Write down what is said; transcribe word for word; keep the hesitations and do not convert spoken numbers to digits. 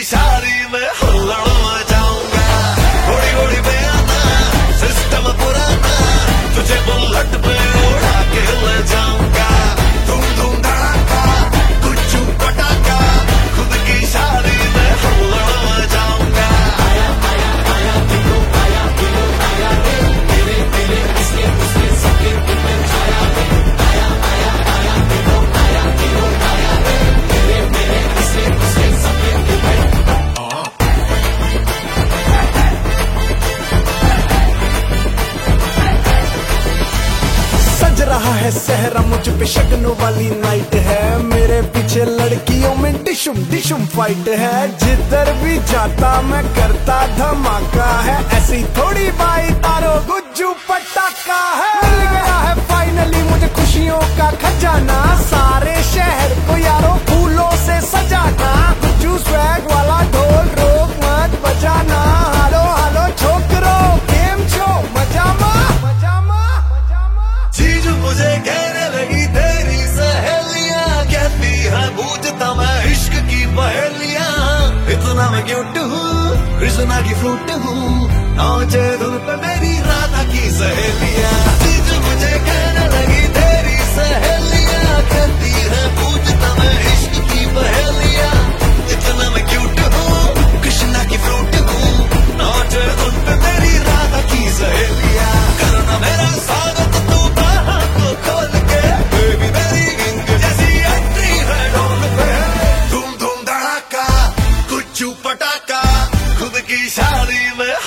शादी में हुल्लड़ मचाऊंगा, घोड़ी घोड़ी पे आना, सिस्टम पुराना, तुझे बुलेट पे उड़ा के ले जाऊंगा। धूम धूम धड़ाका, कुछ पटाखा, खुद की शादी में हुल्लड़ मचाऊंगा। आया आया आया दिलो, आया दिलो, आया रे, तेरे तेरे इसके उसके सबके दिल में छाया रे। आया आया आया दिलो, आया दिलो, आया रे, तेरे मेरे इसके उसके सबके दिल में। सज रहा है सहरा, मुझ पे शगनों वाली नाइट है, मेरे पीछे लड़कियों में डिशुम डिशुम फाइट है। जिधर भी जाता मैं करता धमाका है, ऐसी थोड़ी बाई तारो गुज्जू पटाखा है। मिल गया है फाइनली मुझे खुशियों का खजाना, सारे शहर को यारो फूलों से सजाना। गुज्जू स्वैग वाला ढोल रोक मत बजाना, हालो हालो छोकरो गेम शो मजामा मजामा मजामा। चीज मुझे कहने लगी तेरी सहेलियां, कहती है बूझता मैं इश्क की पहेलियां। इतना मैं क्यूट हूँ, कृष्णा की फ्रूट हूँ, नाचे धुन पे मेरी राधा की सहेलियां। चीज मुझे कहने लगी तेरी सहेलियां, कहती है बूझता मैं इश्क की पहेलियां। इतना मैं क्यूट हूँ, कृष्णा की फ्रूट हूँ, नाचे धुन पे मेरी राधा की सहेलियां। करना मेरा स्वागत तू बाहों को खोल के, बेबी मेरी किंग जैसी एंट्री है ढोल पे। धूम धूम धड़ाका, कुछ पटाखा, खुद की शादी में